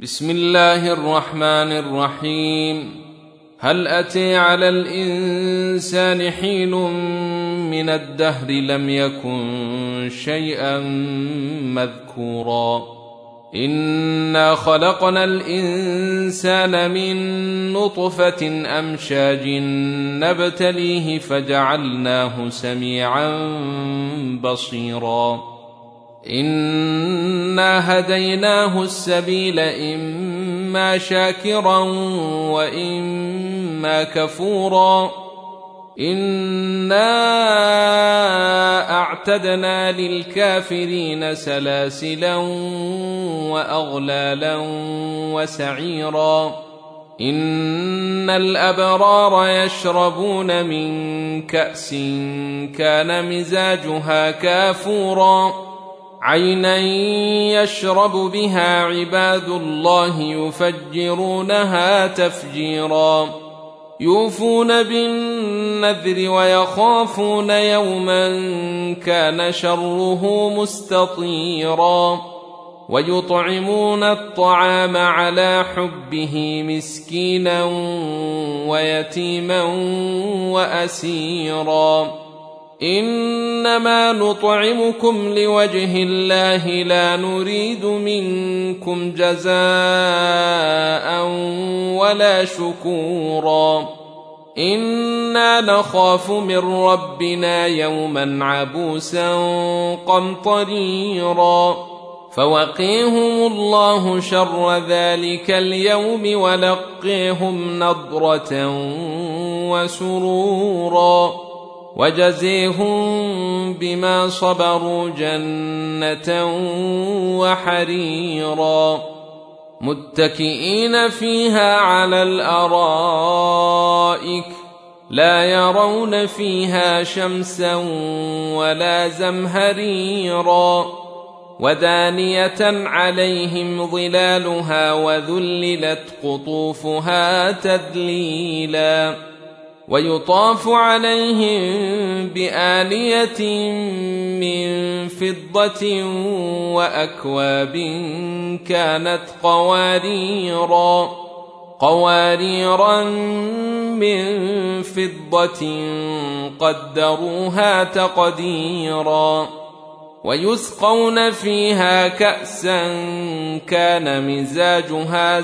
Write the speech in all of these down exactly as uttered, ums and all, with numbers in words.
بسم الله الرحمن الرحيم. هل أتى على الإنسان حين من الدهر لم يكن شيئا مذكورا إنا خلقنا الإنسان من نطفة أمشاج نبتليه فجعلناه سميعا بصيرا إنا هديناه السبيل إما شاكرا وإما كفورا إنا أعتدنا للكافرين سلاسلا وأغلالا وسعيرا إن الأبرار يشربون من كأس كان مزاجها كافورا عينا يشرب بها عباد الله يفجرونها تفجيرا يوفون بالنذر ويخافون يوما كان شره مستطيرا ويطعمون الطعام على حبه مسكينا ويتيما وأسيرا إنما نطعمكم لوجه الله لا نريد منكم جزاء ولا شكورا إنا نخاف من ربنا يوما عبوسا قمطريرا فوقيهم الله شر ذلك اليوم ولقيهم نضرة وسرورا وجزيهم بما صبروا جنة وحريرا متكئين فيها على الأرائك لا يرون فيها شمسا ولا زمهريرا ودانية عليهم ظلالها وذللت قطوفها تذليلا ويطاف عليهم بآنية من فضة وأكواب كانت قواريرا قواريرا من فضة قدروها تقديرا ويسقون فيها كأسا كان مزاجها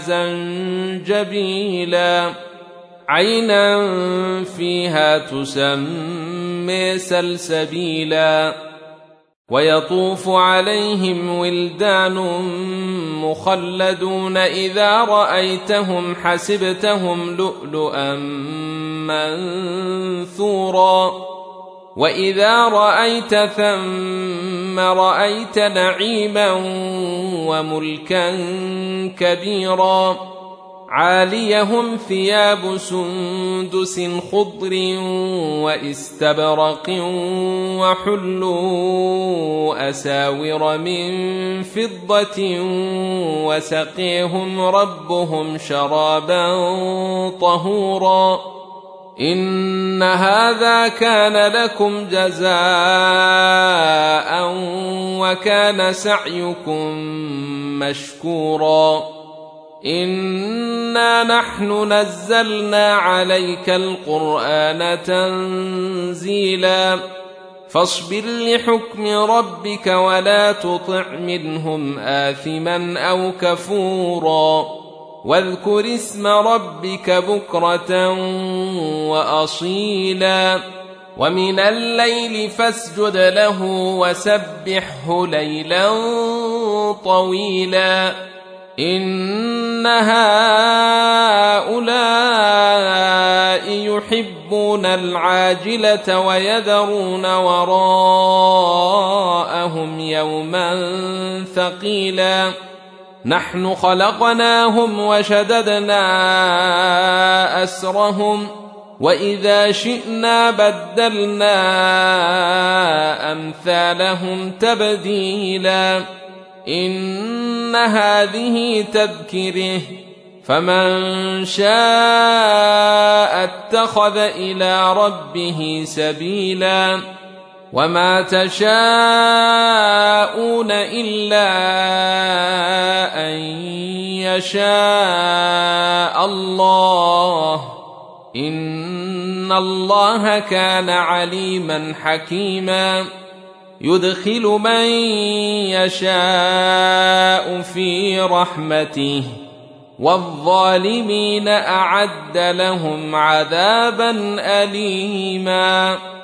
زنجبيلا عينا فيها تسمى سلسبيلا ويطوف عليهم ولدان مخلدون إذا رأيتهم حسبتهم لؤلؤا منثورا وإذا رأيت ثم رأيت نعيما وملكا كبيرا عاليهم ثياب سندس خضر واستبرق وحلوا أساور من فضة وسقيهم ربهم شرابا طهورا إن هذا كان لكم جزاء وكان سعيكم مشكورا إنا نحن نزلنا عليك القرآن تنزيلا فاصبر لحكم ربك ولا تطع منهم آثما أو كفورا واذكر اسم ربك بكرة وأصيلا ومن الليل فاسجد له وسبحه ليلا طويلا إن هؤلاء يحبون العاجلة ويذرون وراءهم يوما ثقيلا نحن خلقناهم وشددنا أسرهم وإذا شئنا بدلنا أمثالهم تبديلا إن هذه تذكره فمن شاء اتخذ إلى ربه سبيلا وما تشاءون إلا أن يشاء الله إن الله كان عليما حكيما يدخل من يشاء في رحمته والظالمين أعد لهم عذابا أليما.